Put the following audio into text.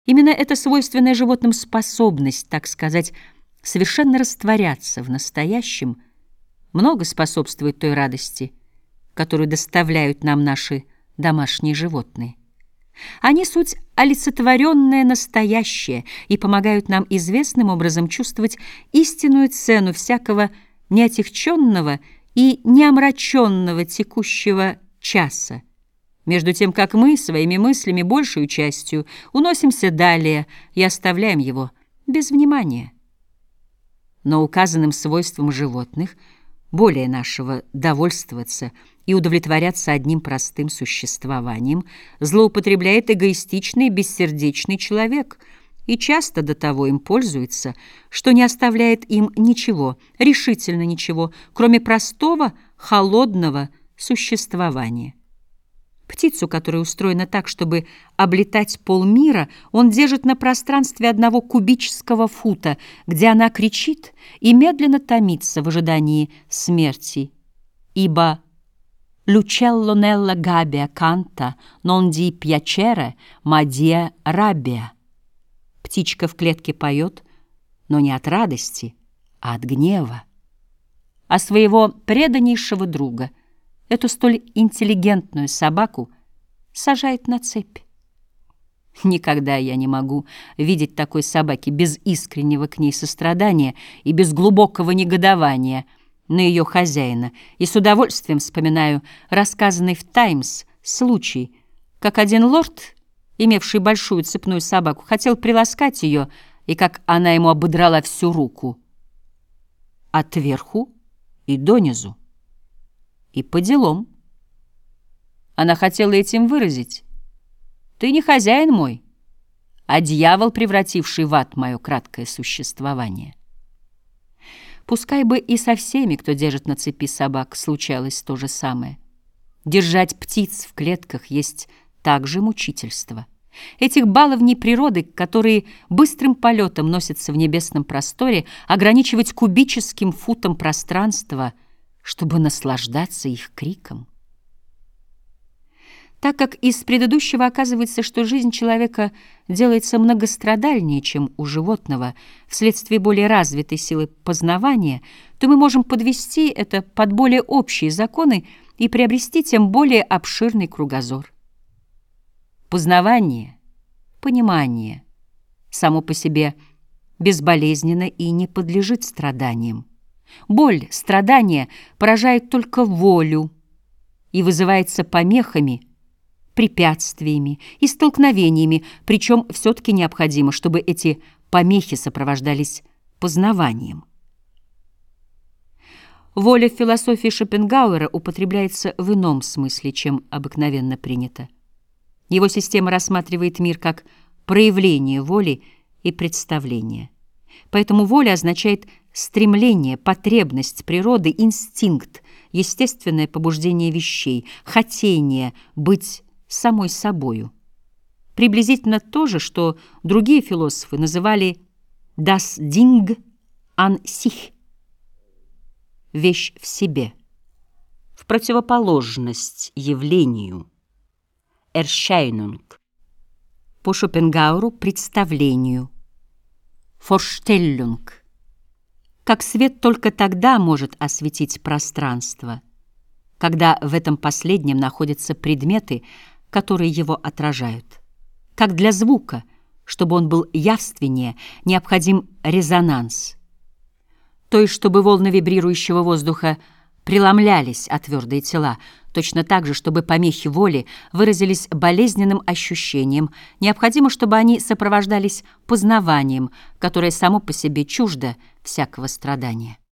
Именно эта свойственная животным способность, так сказать, совершенно растворяться в настоящем, много способствует той радости, которую доставляют нам наши домашние животные. Они суть олицетворенное настоящее и помогают нам известным образом чувствовать истинную цену всякого неотягченного и неомраченного текущего часа, между тем как мы своими мыслями большую частью уносимся далее и оставляем его без внимания. Но указанным свойством животных более нашего довольствоваться и удовлетворяться одним простым существованием злоупотребляет эгоистичный и бессердечный человек и часто до того им пользуется, что не оставляет им ничего, решительно ничего, кроме простого, холодного существования. Птицу, которая устроена так, чтобы облетать полмира, он держит на пространстве 1 кубического фута, где она кричит и медленно томится в ожидании смерти, ибо «L'uccello nella gabbia canta, non di piacere, ma di rabbia». Птичка в клетке поет, но не от радости, а от гнева. А своего преданнейшего друга, эту столь интеллигентную собаку, сажает на цепь. Никогда я не могу видеть такой собаки без искреннего к ней сострадания и без глубокого негодования на ее хозяина, и с удовольствием вспоминаю рассказанный в «Таймс» случай, как один лорд, имевший большую цепную собаку, хотел приласкать ее, и как она ему ободрала всю руку, отверху и донизу. И по делам. Она хотела этим выразить: «Ты не хозяин мой, а дьявол, превративший в ад мое краткое существование». Пускай бы и со всеми, кто держит на цепи собак, случалось то же самое. Держать птиц в клетках есть также мучительство. Этих баловней природы, которые быстрым полетом носятся в небесном просторе, ограничивать кубическим футом пространства, чтобы наслаждаться их криком. Так как из предыдущего оказывается, что жизнь человека делается многострадальнее, чем у животного, вследствие более развитой силы познавания, то мы можем подвести это под более общие законы и приобрести тем более обширный кругозор. Познавание, понимание само по себе безболезненно и не подлежит страданиям. Боль, страдание поражает только волю и вызывается помехами, препятствиями и столкновениями, причем все-таки необходимо, чтобы эти помехи сопровождались познаванием. Воля в философии Шопенгауэра употребляется в ином смысле, чем обыкновенно принято. Его система рассматривает мир как проявление воли и представления. Поэтому воля означает стремление, потребность природы, инстинкт, естественное побуждение вещей, хотение быть самой собою. Приблизительно то же, что другие философы называли «das Ding an sich» — «вещь в себе», в противоположность явлению «Erscheinung», по Шопенгауэру «представлению» «Vorstellung». Как свет только тогда может осветить пространство, когда в этом последнем находятся предметы, которые его отражают. Как для звука, чтобы он был явственнее, необходим резонанс. То есть, чтобы волны вибрирующего воздуха преломлялись о твердые тела, точно так же, чтобы помехи воли выразились болезненным ощущением, необходимо, чтобы они сопровождались познаванием, которое само по себе чуждо всякого страдания.